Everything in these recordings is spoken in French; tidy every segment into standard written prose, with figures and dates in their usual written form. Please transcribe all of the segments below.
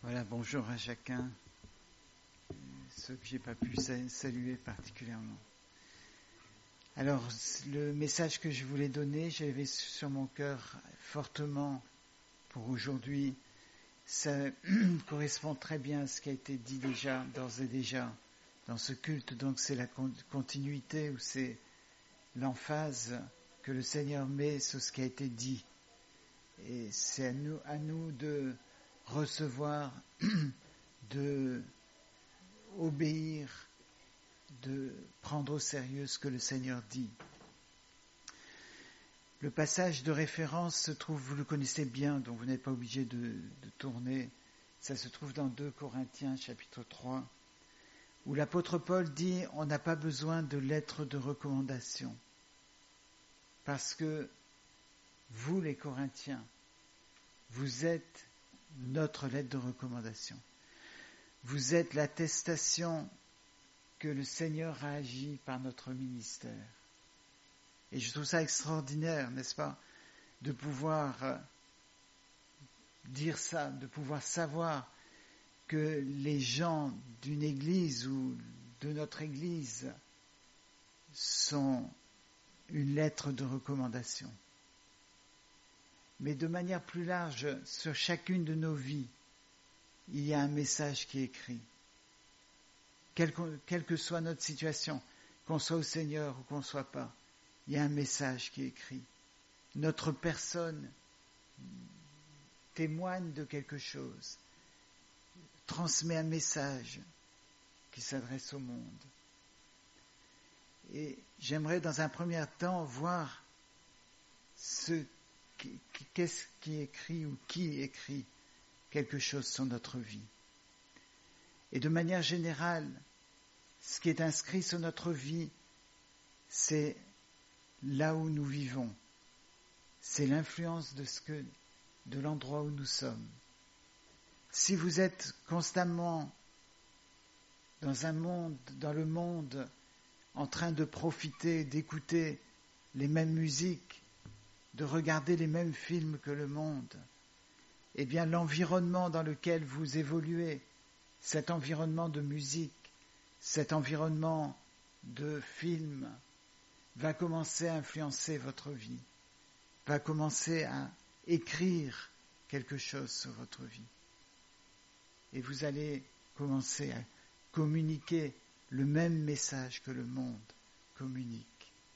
Voilà, bonjour à chacun, ceux que j'ai pas pu saluer particulièrement. Alors, le message que je voulais donner, j'avais sur mon cœur fortement pour aujourd'hui, ça correspond très bien à ce qui a été dit déjà, d'ores et déjà, dans ce culte. Donc c'est la continuité ou c'est l'emphase que le Seigneur met sur ce qui a été dit. Et c'est à nous de recevoir, de obéir, de prendre au sérieux ce que le Seigneur dit. Le passage de référence se trouve, vous le connaissez bien, donc vous n'êtes pas obligé de tourner, ça se trouve dans 2 Corinthiens chapitre 3, où l'apôtre Paul dit « On n'a pas besoin de lettres de recommandation, parce que vous les Corinthiens, vous êtes notre lettre de recommandation. Vous êtes l'attestation que le Seigneur a agi par notre ministère. » Et je trouve ça extraordinaire, n'est-ce pas, de pouvoir dire ça, de pouvoir savoir que les gens d'une église ou de notre église sont une lettre de recommandation. Mais de manière plus large, sur chacune de nos vies, il y a un message qui est écrit. Quelle que soit notre situation, qu'on soit au Seigneur ou qu'on ne soit pas, il y a un message qui est écrit. Notre personne témoigne de quelque chose, transmet un message qui s'adresse au monde. Et j'aimerais dans un premier temps voir qu'est-ce qui écrit ou qui écrit quelque chose sur notre vie. Et de manière générale, ce qui est inscrit sur notre vie, c'est là où nous vivons. C'est l'influence de l'endroit où nous sommes. Si vous êtes constamment dans le monde, en train de profiter, d'écouter les mêmes musiques, de regarder les mêmes films que le monde, eh bien l'environnement dans lequel vous évoluez, cet environnement de musique, cet environnement de films, va commencer à influencer votre vie, va commencer à écrire quelque chose sur votre vie. Et vous allez commencer à communiquer le même message que le monde communique.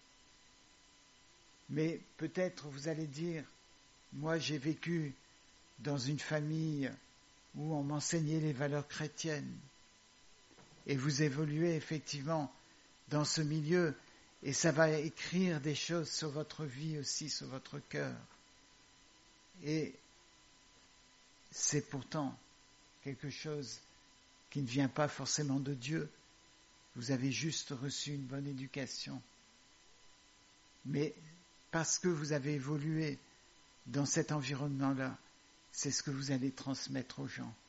Mais peut-être vous allez dire, moi j'ai vécu dans une famille où on m'enseignait les valeurs chrétiennes. Et vous évoluez effectivement dans ce milieu et ça va écrire des choses sur votre vie aussi, sur votre cœur. Et c'est pourtant quelque chose qui ne vient pas forcément de Dieu. Vous avez juste reçu une bonne éducation. Mais parce que vous avez évolué dans cet environnement-là, c'est ce que vous allez transmettre aux gens.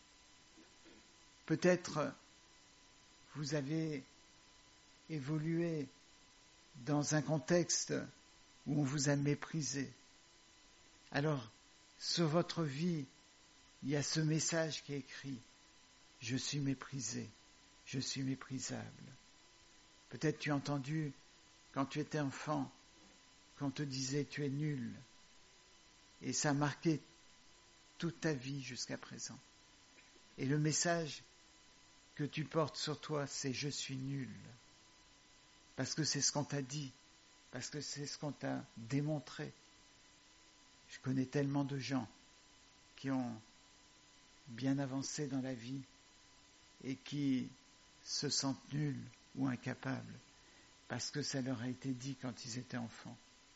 Peut-être vous avez évolué dans un contexte où on vous a méprisé. Alors, sur votre vie, il y a ce message qui est écrit. Je suis méprisé, je suis méprisable. Peut-être tu as entendu, quand tu étais enfant, qu'on te disait tu es nul. Et ça a marqué toute ta vie jusqu'à présent. Et le message que tu portes sur toi, c'est je suis nul. Parce que c'est ce qu'on t'a dit, parce que c'est ce qu'on t'a démontré. Je connais tellement de gens qui ont bien avancé dans la vie et qui se sentent nuls ou incapables parce que ça leur a été dit quand ils étaient enfants.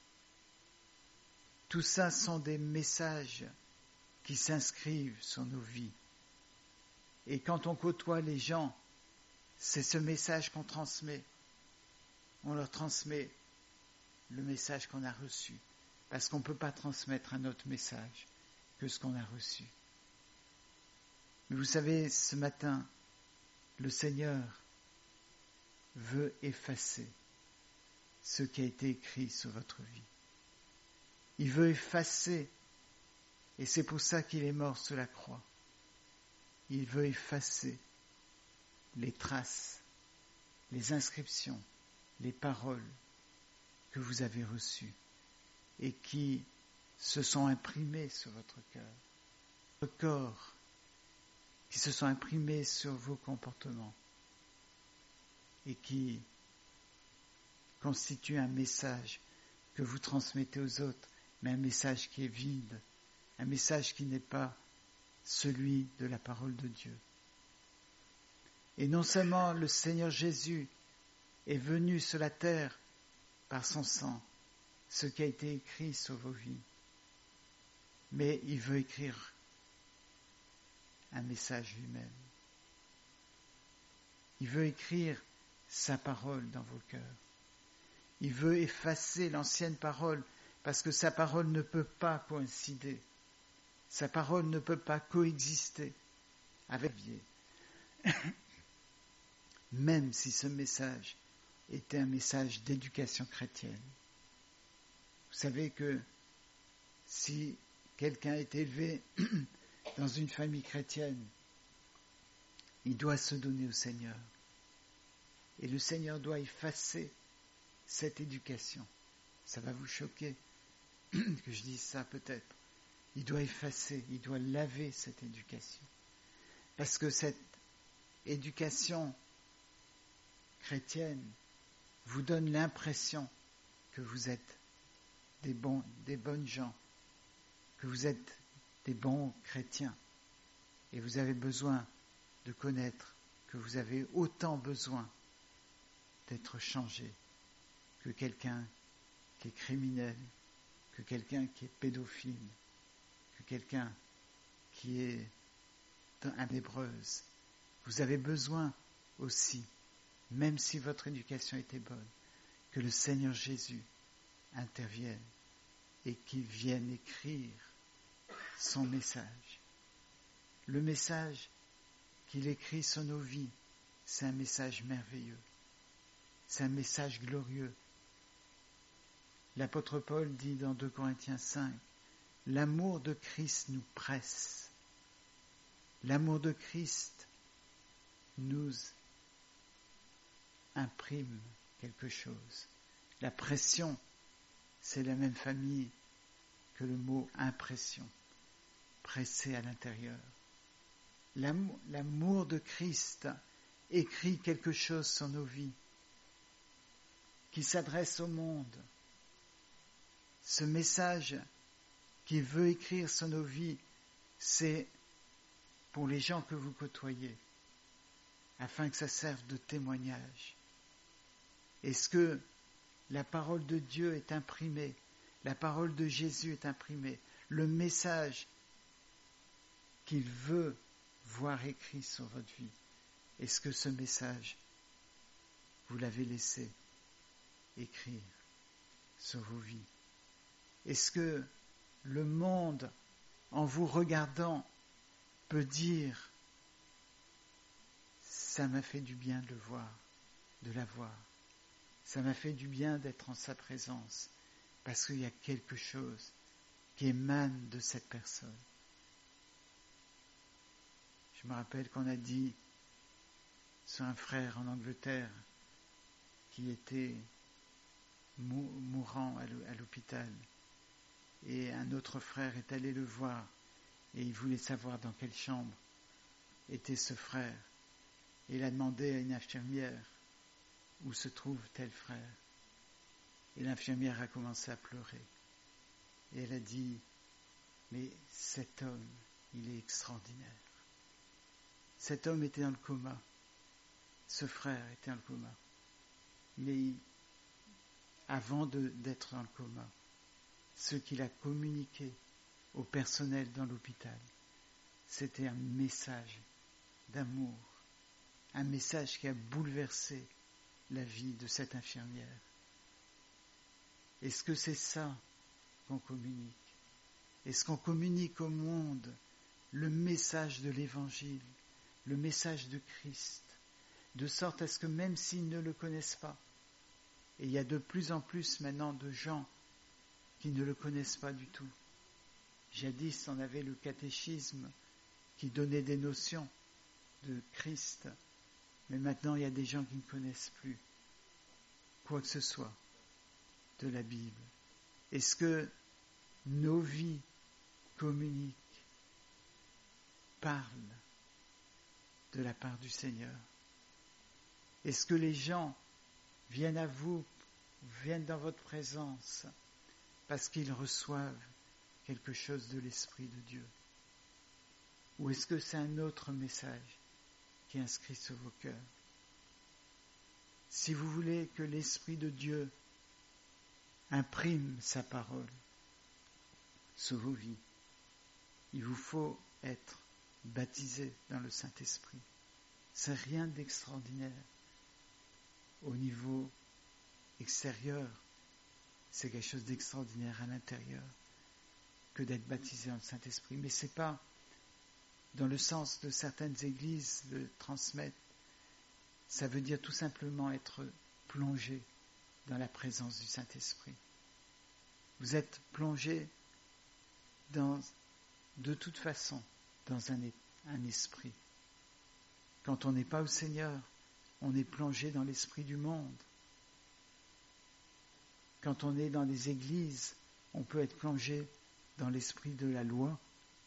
Tout ça sont des messages qui s'inscrivent sur nos vies. Et quand on côtoie les gens, c'est ce message qu'on transmet. On leur transmet le message qu'on a reçu, parce qu'on ne peut pas transmettre un autre message que ce qu'on a reçu. Mais vous savez, ce matin, le Seigneur veut effacer ce qui a été écrit sur votre vie. Il veut effacer, et c'est pour ça qu'il est mort sur la croix. il veut effacer les traces, les inscriptions, les paroles que vous avez reçues et qui se sont imprimées sur votre cœur, votre corps, qui se sont imprimées sur vos comportements et qui constituent un message que vous transmettez aux autres, mais un message qui est vide, un message qui n'est pas celui de la parole de Dieu. Et non seulement le Seigneur Jésus est venu sur la terre par son sang, ce qui a été écrit sur vos vies, mais il veut écrire un message lui-même. Il veut écrire sa parole dans vos cœurs. Il veut effacer l'ancienne parole parce que sa parole ne peut pas coïncider. Sa parole ne peut pas coexister avec vie. Même si ce message était un message d'éducation chrétienne. Vous savez que si quelqu'un est élevé dans une famille chrétienne, il doit se donner au Seigneur. Et le Seigneur doit effacer cette éducation. Ça va vous choquer que je dise ça peut-être. Il doit effacer, il doit laver cette éducation. Parce que cette éducation chrétienne vous donne l'impression que vous êtes des bonnes gens, que vous êtes des bons chrétiens. Et vous avez besoin de connaître que vous avez autant besoin d'être changé que quelqu'un qui est criminel, que quelqu'un qui est pédophile, que quelqu'un qui est un lébreuse. Vous avez besoin aussi, même si votre éducation était bonne, que le Seigneur Jésus intervienne et qu'il vienne écrire son message. Le message qu'il écrit sur nos vies, c'est un message merveilleux. C'est un message glorieux. L'apôtre Paul dit dans 2 Corinthiens 5, « L'amour de Christ nous presse. » L'amour de Christ nous imprime quelque chose. La pression, c'est la même famille que le mot impression, pressé à l'intérieur. L'amour de Christ écrit quelque chose sur nos vies, qui s'adresse au monde. Ce message qu'il veut écrire sur nos vies, c'est pour les gens que vous côtoyez, afin que ça serve de témoignage. Est-ce que la parole de Dieu est imprimée, la parole de Jésus est imprimée, le message qu'il veut voir écrit sur votre vie, est-ce que ce message, vous l'avez laissé écrire sur vos vies? Est-ce que le monde, en vous regardant, peut dire « ça m'a fait du bien de le voir, de la voir. Ça m'a fait du bien d'être en sa présence, parce qu'il y a quelque chose qui émane de cette personne. » Je me rappelle qu'on a dit sur un frère en Angleterre qui était mourant à l'hôpital, et un autre frère est allé le voir et il voulait savoir dans quelle chambre était ce frère. Et il a demandé à une infirmière où se trouve tel frère. Et l'infirmière a commencé à pleurer. Et elle a dit, mais cet homme, il est extraordinaire. Cet homme était dans le coma. Ce frère était dans le coma. Mais avant d'être dans le coma, ce qu'il a communiqué au personnel dans l'hôpital, c'était un message d'amour, un message qui a bouleversé la vie de cette infirmière. Est-ce que c'est ça qu'on communique? Est-ce qu'on communique au monde le message de l'Évangile, le message de Christ, de sorte à ce que même s'ils ne le connaissent pas, et il y a de plus en plus maintenant de gens qui ne le connaissent pas du tout. Jadis, on avait le catéchisme qui donnaient des notions de Christ, mais maintenant il y a des gens qui ne connaissent plus quoi que ce soit de la Bible. Est-ce que nos vies communiquent, parlent de la part du Seigneur? Est-ce que les gens viennent à vous, viennent dans votre présence parce qu'ils reçoivent quelque chose de l'Esprit de Dieu? Ou est-ce que c'est un autre message qui est inscrit sur vos cœurs? Si vous voulez que l'Esprit de Dieu imprime sa parole sur vos vies, il vous faut être baptisé dans le Saint-Esprit. C'est rien d'extraordinaire au niveau extérieur, c'est quelque chose d'extraordinaire à l'intérieur que d'être baptisé dans le Saint-Esprit. Mais c'est pas dans le sens de certaines églises de transmettre. Ça veut dire tout simplement être plongé dans la présence du Saint-Esprit. Vous êtes plongé de toute façon dans un esprit. Quand on n'est pas au Seigneur, on est plongé dans l'esprit du monde. Quand on est dans les églises, on peut être plongé dans l'esprit de la loi.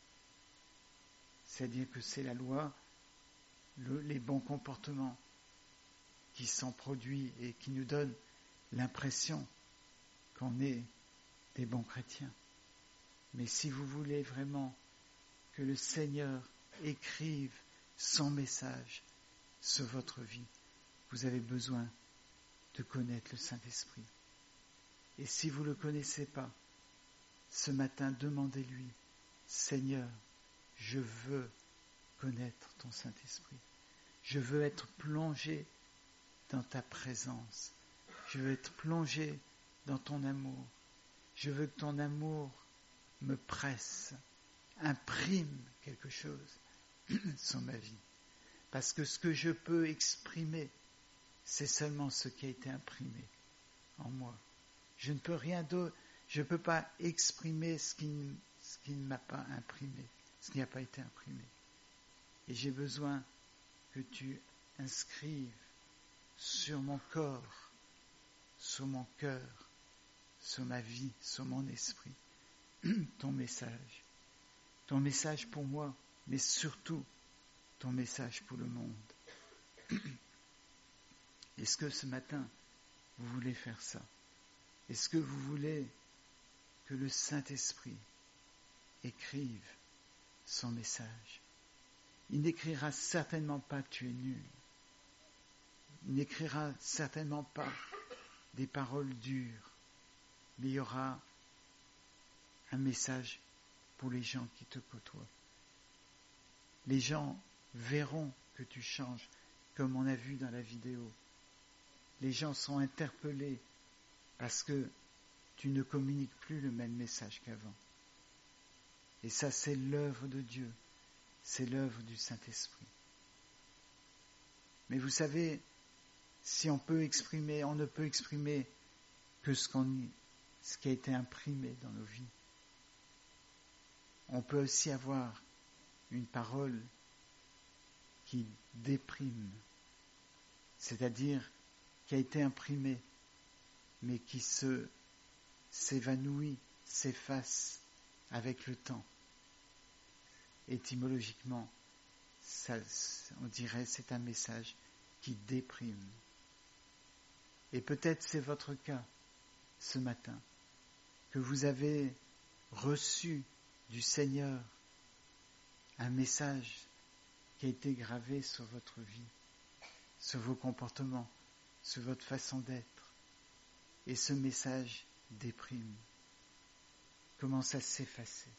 C'est-à-dire que c'est la loi, les bons comportements qui sont produits et qui nous donnent l'impression qu'on est des bons chrétiens. Mais si vous voulez vraiment que le Seigneur écrive son message sur votre vie, vous avez besoin de connaître le Saint-Esprit. Et si vous ne le connaissez pas, ce matin, demandez-lui, Seigneur, je veux connaître ton Saint-Esprit. Je veux être plongé dans ta présence. Je veux être plongé dans ton amour. Je veux que ton amour me presse, imprime quelque chose sur ma vie. Parce que ce que je peux exprimer, c'est seulement ce qui a été imprimé en moi. Je ne peux rien d'autre, je ne peux pas exprimer ce qui ne m'a pas imprimé, ce qui n'a pas été imprimé. Et j'ai besoin que tu inscrives sur mon corps, sur mon cœur, sur ma vie, sur mon esprit, ton message pour moi, mais surtout ton message pour le monde. Est-ce que ce matin, vous voulez faire ça? Est-ce que vous voulez que le Saint-Esprit écrive son message? Il n'écrira certainement pas « tu es nul ». Il n'écrira certainement pas des paroles dures, mais il y aura un message pour les gens qui te côtoient. Les gens verront que tu changes, comme on a vu dans la vidéo. Les gens sont interpellés parce que tu ne communiques plus le même message qu'avant. Et ça, c'est l'œuvre de Dieu, c'est l'œuvre du Saint-Esprit. Mais vous savez, si on peut exprimer, on ne peut exprimer que ce qui a été imprimé dans nos vies. On peut aussi avoir une parole qui déprime, c'est-à-dire qui a été imprimée, mais qui s'évanouit, s'efface avec le temps. Étymologiquement, on dirait c'est un message qui déprime. Et peut-être c'est votre cas ce matin, que vous avez reçu du Seigneur un message qui a été gravé sur votre vie, sur vos comportements, sur votre façon d'être. Et ce message déprime, commence à s'effacer.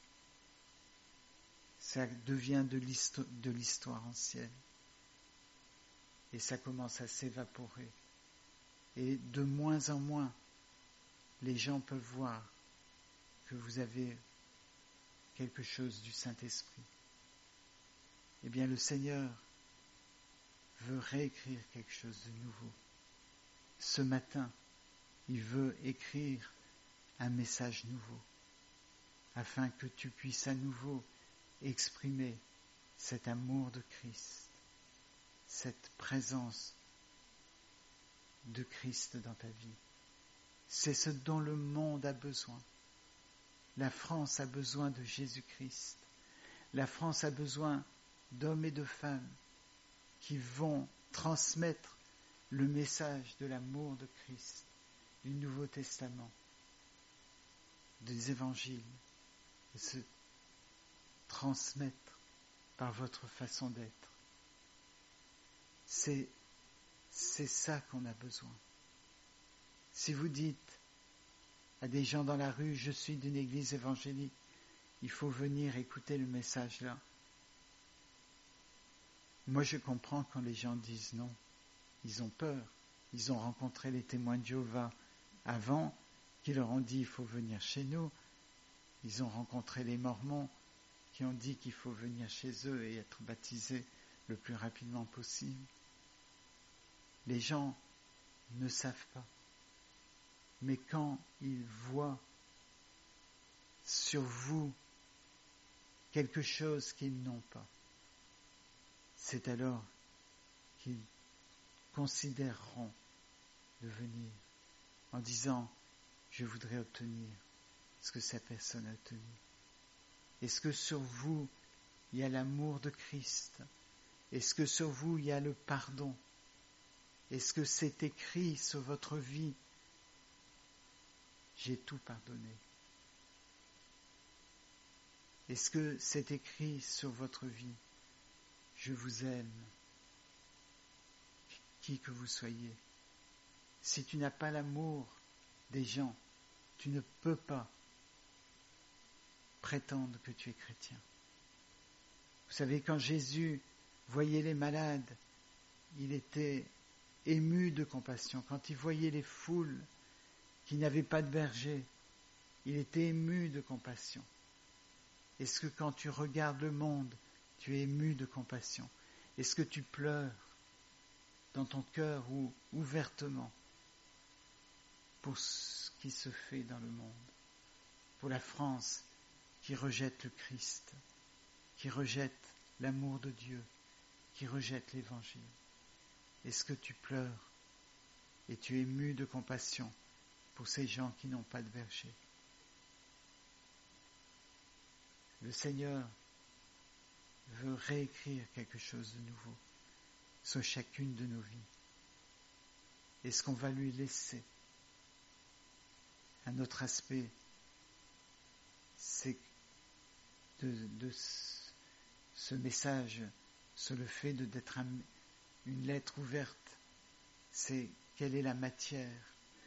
Ça devient de l'histoire ancienne. Et ça commence à s'évaporer. Et de moins en moins, les gens peuvent voir que vous avez quelque chose du Saint-Esprit. Eh bien, le Seigneur veut réécrire quelque chose de nouveau. Ce matin, il veut écrire un message nouveau, afin que tu puisses à nouveau exprimer cet amour de Christ, cette présence de Christ dans ta vie. C'est ce dont le monde a besoin. La France a besoin de Jésus-Christ. La France a besoin d'hommes et de femmes qui vont transmettre le message de l'amour de Christ, du Nouveau Testament, des évangiles, et se transmettre par votre façon d'être. C'est ça qu'on a besoin. Si vous dites à des gens dans la rue, je suis d'une église évangélique, il faut venir écouter le message là. Moi je comprends quand les gens disent non, ils ont peur. Ils ont rencontré les témoins de Jéhovah avant, qui leur ont dit il faut venir chez nous. Ils ont rencontré les Mormons qui ont dit qu'il faut venir chez eux et être baptisés le plus rapidement possible. Les gens ne savent pas. Mais quand ils voient sur vous quelque chose qu'ils n'ont pas, c'est alors qu'ils considéreront de venir en disant « Je voudrais obtenir ce que cette personne a obtenu ». Est-ce que sur vous, il y a l'amour de Christ? Est-ce que sur vous, il y a le pardon? Est-ce que c'est écrit sur votre vie? J'ai tout pardonné. Est-ce que c'est écrit sur votre vie? Je vous aime, qui que vous soyez. Si tu n'as pas l'amour des gens, tu ne peux pas prétendre que tu es chrétien. Vous savez, quand Jésus voyait les malades, il était ému de compassion. Quand il voyait les foules qui n'avaient pas de berger, il était ému de compassion. Est-ce que quand tu regardes le monde, tu es ému de compassion? Est-ce que tu pleures dans ton cœur ou ouvertement pour ce qui se fait dans le monde, pour la France qui rejette le Christ, qui rejette l'amour de Dieu, qui rejette l'Évangile? Est-ce que tu pleures et tu es ému de compassion pour ces gens qui n'ont pas de berger? Le Seigneur veut réécrire quelque chose de nouveau sur chacune de nos vies. Est-ce qu'on va lui laisser? Un autre aspect, c'est de ce message sur le fait d'être une lettre ouverte. C'est quelle est la matière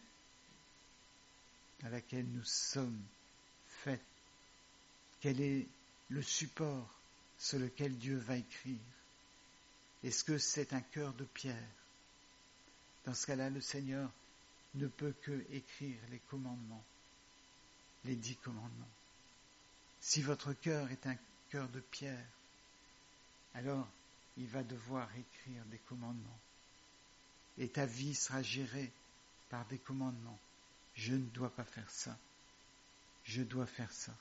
à laquelle nous sommes faits? Quel est le support sur lequel Dieu va écrire? Est-ce que c'est un cœur de pierre? Dans ce cas-là, le Seigneur ne peut que écrire les commandements, les 10 commandements. Si votre cœur est un cœur de pierre, alors il va devoir écrire des commandements. Et ta vie sera gérée par des commandements. Je ne dois pas faire ça. Je dois faire ça.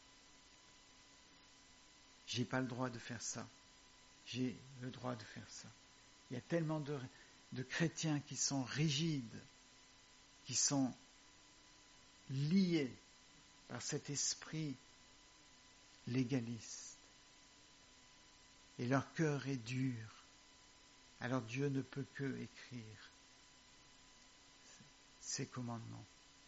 J'ai pas le droit de faire ça. J'ai le droit de faire ça. Il y a tellement de chrétiens qui sont rigides, qui sont liés par cet esprit légaliste. Et leur cœur est dur. Alors Dieu ne peut que écrire ces commandements.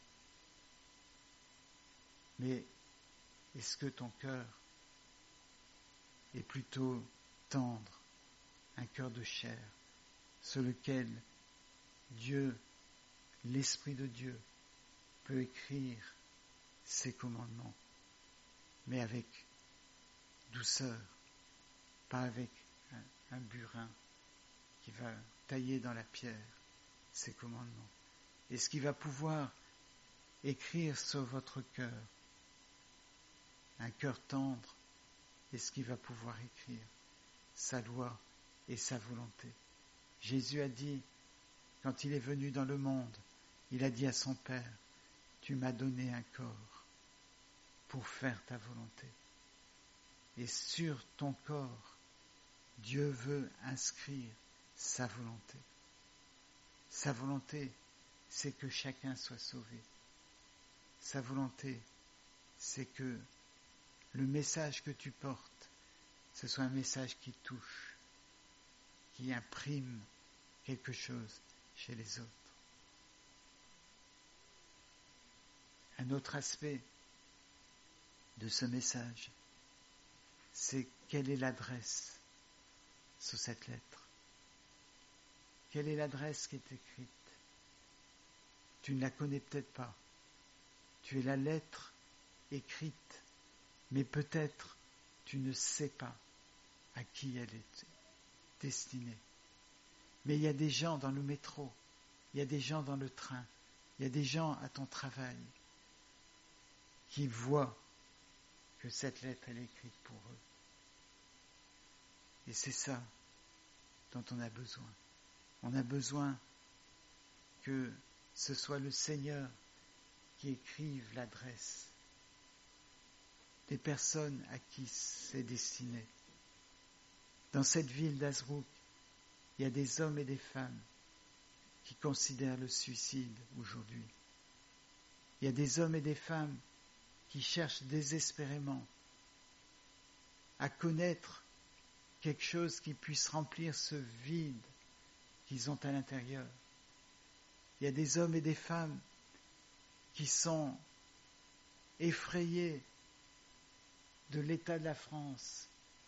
Mais est-ce que ton cœur est plutôt tendre, un cœur de chair, sur lequel Dieu, l'Esprit de Dieu, peut écrire ses commandements, mais avec douceur, pas avec un burin qui va tailler dans la pierre ses commandements. Est-ce qu'il va pouvoir écrire sur votre cœur un cœur tendre? Est-ce qu'il va pouvoir écrire sa loi et sa volonté? Jésus a dit, quand il est venu dans le monde, il a dit à son Père, tu m'as donné un corps pour faire ta volonté. Et sur ton corps, Dieu veut inscrire sa volonté. Sa volonté, c'est que chacun soit sauvé. Sa volonté, c'est que le message que tu portes, ce soit un message qui touche, qui imprime quelque chose chez les autres. Un autre aspect de ce message, c'est quelle est l'adresse sous cette lettre. Quelle est l'adresse qui est écrite? Tu ne la connais peut-être pas. Tu es la lettre écrite, mais peut-être tu ne sais pas à qui elle est destinée. Mais il y a des gens dans le métro, il y a des gens dans le train, il y a des gens à ton travail qui voient que cette lettre elle est écrite pour eux. Et c'est ça dont on a besoin. On a besoin que ce soit le Seigneur qui écrive l'adresse des personnes à qui c'est destiné. Dans cette ville d'Azrouk, il y a des hommes et des femmes qui considèrent le suicide aujourd'hui. Il y a des hommes et des femmes qui cherchent désespérément à connaître quelque chose qui puisse remplir ce vide qu'ils ont à l'intérieur. Il y a des hommes et des femmes qui sont effrayés de l'état de la France,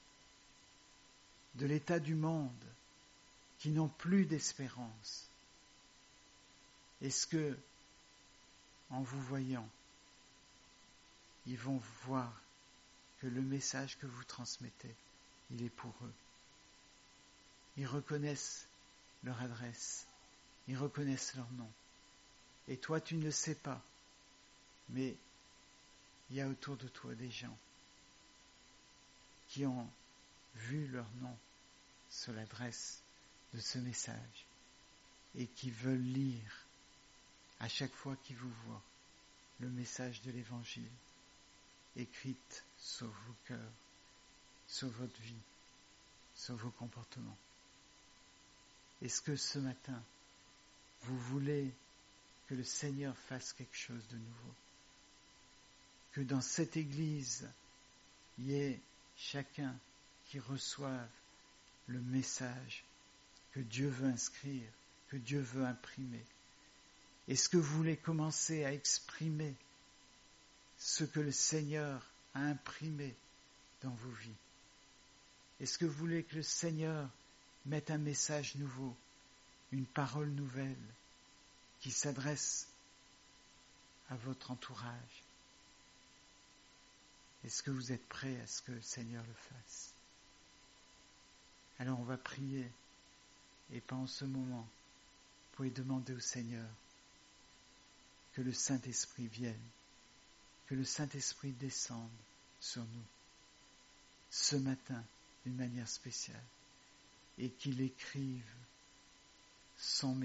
de l'état du monde, qui n'ont plus d'espérance. Est-ce que, en vous voyant, ils vont voir que le message que vous transmettez, il est pour eux? Ils reconnaissent leur adresse, ils reconnaissent leur nom. Et toi, tu ne le sais pas, mais il y a autour de toi des gens qui ont vu leur nom sur l'adresse de ce message et qui veulent lire à chaque fois qu'ils vous voient le message de l'Évangile écrite sur vos cœurs, sur votre vie, sur vos comportements. Est-ce que ce matin, vous voulez que le Seigneur fasse quelque chose de nouveau? Que dans cette Église, il y ait chacun qui reçoive le message que Dieu veut inscrire, que Dieu veut imprimer. Est-ce que vous voulez commencer à exprimer ce que le Seigneur a imprimé dans vos vies? Est-ce que vous voulez que le Seigneur mette un message nouveau, une parole nouvelle qui s'adresse à votre entourage? Est-ce que vous êtes prêts à ce que le Seigneur le fasse? Alors on va prier et pendant ce moment, vous pouvez demander au Seigneur que le Saint-Esprit vienne, que le Saint-Esprit descende sur nous ce matin d'une manière spéciale et qu'il écrive son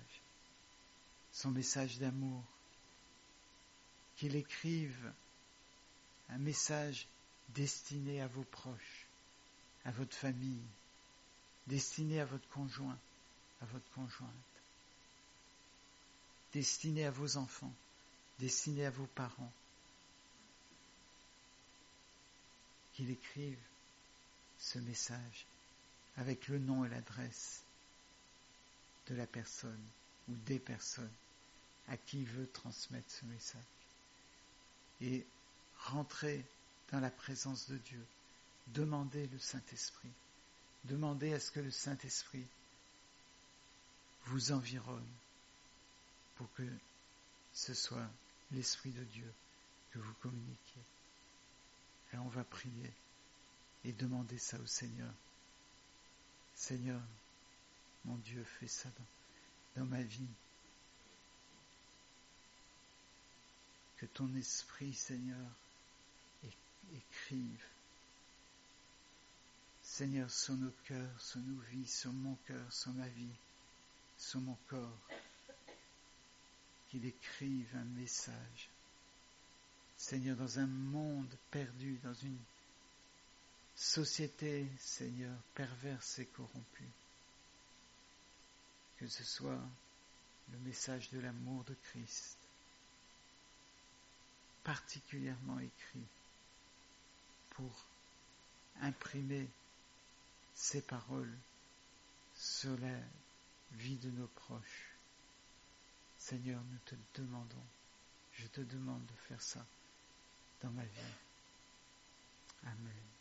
message d'amour, qu'il écrive un message destiné à vos proches, à votre famille, destiné à votre conjoint, à votre conjointe, destiné à vos enfants, destiné à vos parents, qu'il écrive ce message avec le nom et l'adresse de la personne ou des personnes à qui il veut transmettre ce message. Et rentrez dans la présence de Dieu. Demandez le Saint-Esprit. Demandez à ce que le Saint-Esprit vous environne pour que ce soit l'Esprit de Dieu que vous communiquiez. Alors on va prier et demander ça au Seigneur. Seigneur, mon Dieu, fais ça dans ma vie. Que ton Esprit, Seigneur, écrive, Seigneur, sur nos cœurs, sur nos vies, sur mon cœur, sur ma vie, sur mon corps, qu'il écrive un message. Seigneur, dans un monde perdu, dans une société, Seigneur, perverse et corrompue. Que ce soit le message de l'amour de Christ, particulièrement écrit pour imprimer ces paroles sur la vie de nos proches. Seigneur, nous te demandons, je te demande de faire ça dans ma vie. Amen.